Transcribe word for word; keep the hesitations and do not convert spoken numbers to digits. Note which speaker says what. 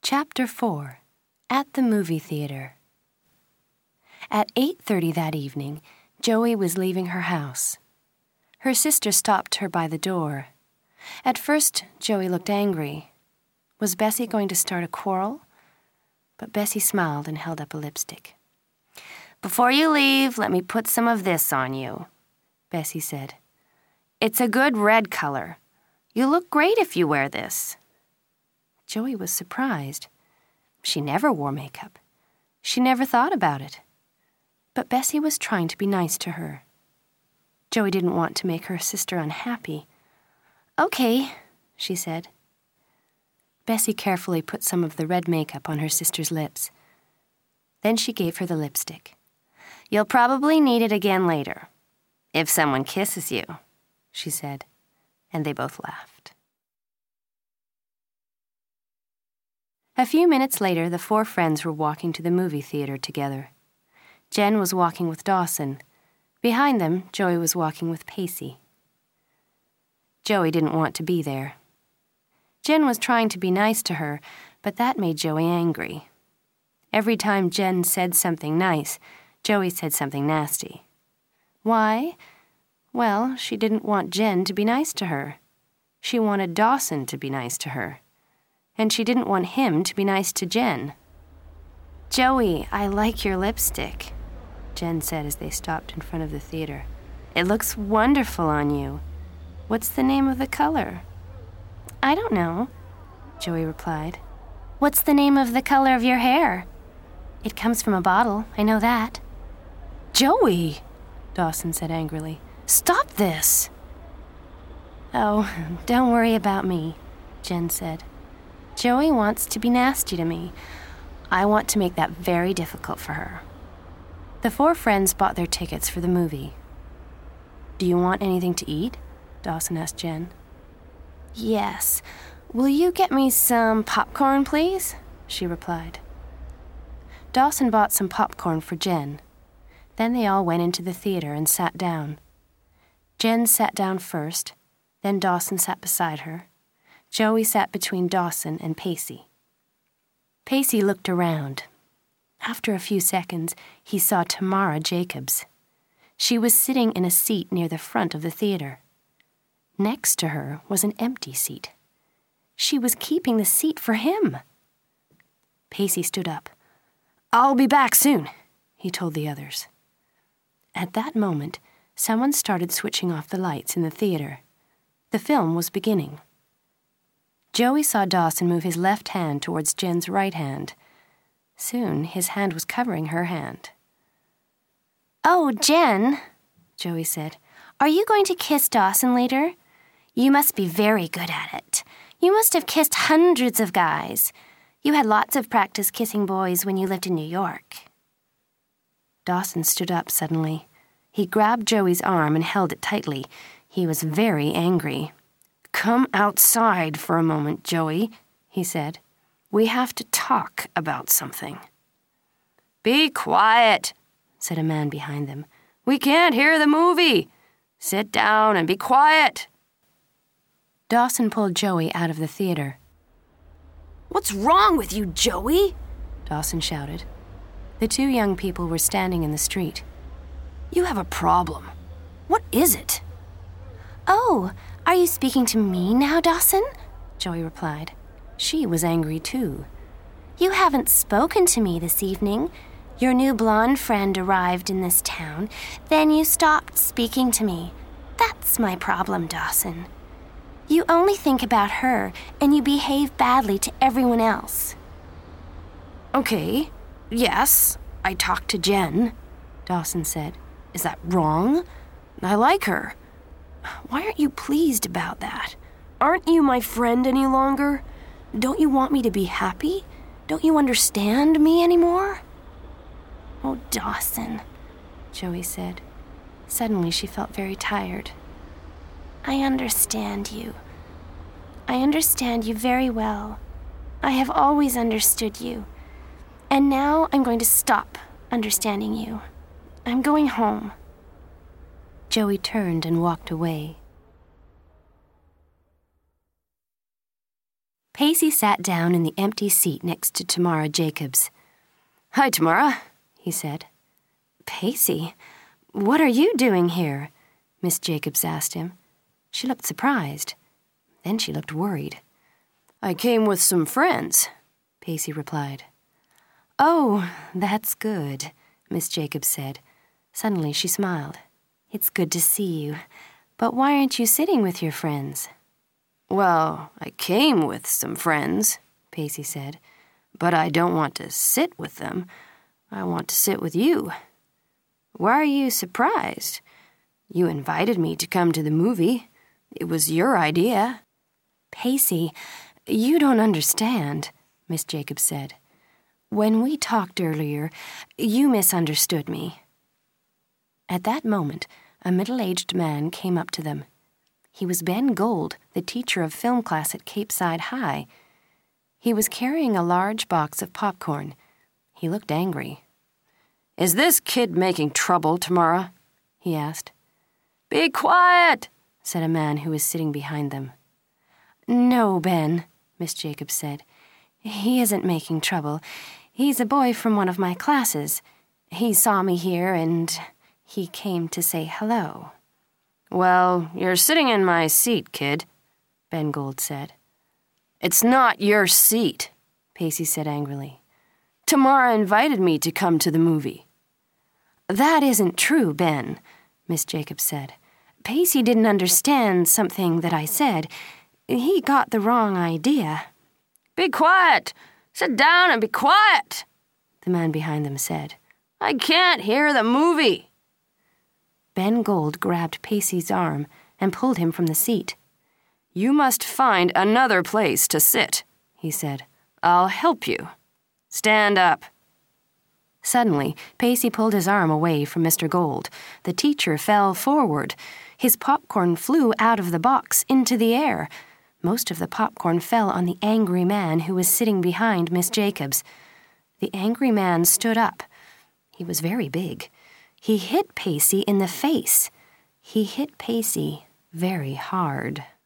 Speaker 1: Chapter four. At the Movie Theater. At eight thirty that evening, Joey was leaving her house. Her sister stopped her by the door. At first, Joey looked angry. Was Bessie going to start a quarrel? But Bessie smiled and held up a lipstick. "Before you leave, let me put some of this on you," Bessie said. "It's a good red color. You look great if you wear this." Joey was surprised. She never wore makeup. She never thought about it. But Bessie was trying to be nice to her. Joey didn't want to make her sister unhappy. "Okay," she said. Bessie carefully put some of the red makeup on her sister's lips. Then she gave her the lipstick. "You'll probably need it again later, if someone kisses you," she said, and they both laughed. A few minutes later, the four friends were walking to the movie theater together. Jen was walking with Dawson. Behind them, Joey was walking with Pacey. Joey didn't want to be there. Jen was trying to be nice to her, but that made Joey angry. Every time Jen said something nice, Joey said something nasty. Why? Well, she didn't want Jen to be nice to her. She wanted Dawson to be nice to her. And she didn't want him to be nice to Jen. "Joey, I like your lipstick," Jen said as they stopped in front of the theater. "It looks wonderful on you. What's the name of the color?" "I don't know," Joey replied. "What's the name of the color of your hair?" "It comes from a bottle, I know that." "Joey," Dawson said angrily, "stop this." "Oh, don't worry about me," Jen said. "Joey wants to be nasty to me. I want to make that very difficult for her." The four friends bought their tickets for the movie. "Do you want anything to eat?" Dawson asked Jen. "Yes. Will you get me some popcorn, please?" she replied. Dawson bought some popcorn for Jen. Then they all went into the theater and sat down. Jen sat down first, then Dawson sat beside her. Joey sat between Dawson and Pacey. Pacey looked around. After a few seconds, he saw Tamara Jacobs. She was sitting in a seat near the front of the theater. Next to her was an empty seat. She was keeping the seat for him. Pacey stood up. "I'll be back soon," he told the others. At that moment, someone started switching off the lights in the theater. The film was beginning. Joey saw Dawson move his left hand towards Jen's right hand. Soon, his hand was covering her hand. "Oh, Jen," Joey said, "are you going to kiss Dawson later? You must be very good at it. You must have kissed hundreds of guys. You had lots of practice kissing boys when you lived in New York." Dawson stood up suddenly. He grabbed Joey's arm and held it tightly. He was very angry. "Come outside for a moment, Joey," he said. "We have to talk about something." "Be quiet," said a man behind them. "We can't hear the movie. Sit down and be quiet." Dawson pulled Joey out of the theater. "What's wrong with you, Joey?" Dawson shouted. The two young people were standing in the street. "You have a problem. What is it?" "Oh, are you speaking to me now, Dawson?" Joey replied. She was angry, too. "You haven't spoken to me this evening. Your new blonde friend arrived in this town. Then you stopped speaking to me. That's my problem, Dawson. You only think about her, and you behave badly to everyone else." "Okay, yes, I talked to Jen," Dawson said. "Is that wrong? I like her. Why aren't you pleased about that? Aren't you my friend any longer? Don't you want me to be happy? Don't you understand me anymore?" "Oh, Dawson," Joey said. Suddenly she felt very tired. "I understand you. I understand you very well. I have always understood you. And now I'm going to stop understanding you. I'm going home." Joey turned and walked away. Pacey sat down in the empty seat next to Tamara Jacobs. "Hi, Tamara," he said. "Pacey, what are you doing here?" Miss Jacobs asked him. She looked surprised. Then she looked worried. "I came with some friends," Pacey replied. "Oh, that's good," Miss Jacobs said. Suddenly she smiled. "It's good to see you. But why aren't you sitting with your friends?" "Well, I came with some friends," Pacey said, "but I don't want to sit with them. I want to sit with you. Why are you surprised? You invited me to come to the movie. It was your idea." "Pacey, you don't understand," Miss Jacobs said. "When we talked earlier, you misunderstood me." At that moment, a middle-aged man came up to them. He was Ben Gold, the teacher of film class at Cape Side High. He was carrying a large box of popcorn. He looked angry. "Is this kid making trouble, Tamara?" he asked. "Be quiet," said a man who was sitting behind them. "No, Ben," Miss Jacobs said. "He isn't making trouble. He's a boy from one of my classes. He saw me here and he came to say hello." "Well, you're sitting in my seat, kid," Ben Gold said. "It's not your seat," Pacey said angrily. "Tamara invited me to come to the movie." "That isn't true, Ben," Miss Jacobs said. "Pacey didn't understand something that I said. He got the wrong idea." "Be quiet! Sit down and be quiet!" the man behind them said. "I can't hear the movie." Ben Gold grabbed Pacey's arm and pulled him from the seat. "You must find another place to sit," he said. "I'll help you. Stand up." Suddenly, Pacey pulled his arm away from Mister Gold. The teacher fell forward. His popcorn flew out of the box into the air. Most of the popcorn fell on the angry man who was sitting behind Miss Jacobs. The angry man stood up. He was very big. He hit Pacey in the face. He hit Pacey very hard.